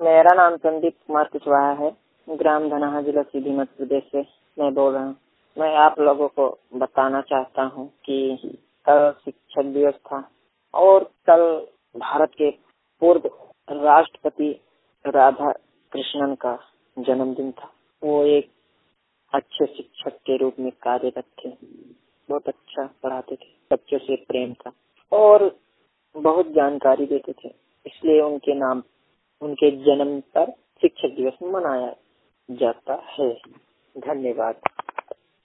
मेरा नाम संदीप कुमार कुशवाहा है। ग्राम धनाहा, जिला सीधी, मध्य प्रदेश से मैं बोल रहा हूँ। मैं आप लोगों को बताना चाहता हूँ कि कल शिक्षक दिवस था और कल भारत के पूर्व राष्ट्रपति राधा कृष्णन का जन्मदिन था। वो एक अच्छे शिक्षक के रूप में कार्यरत थे। बहुत अच्छा पढ़ाते थे, बच्चों से प्रेम था और बहुत जानकारी देते थे। इसलिए उनके नाम, उनके जन्म पर शिक्षक दिवस मनाया जाता है। धन्यवाद।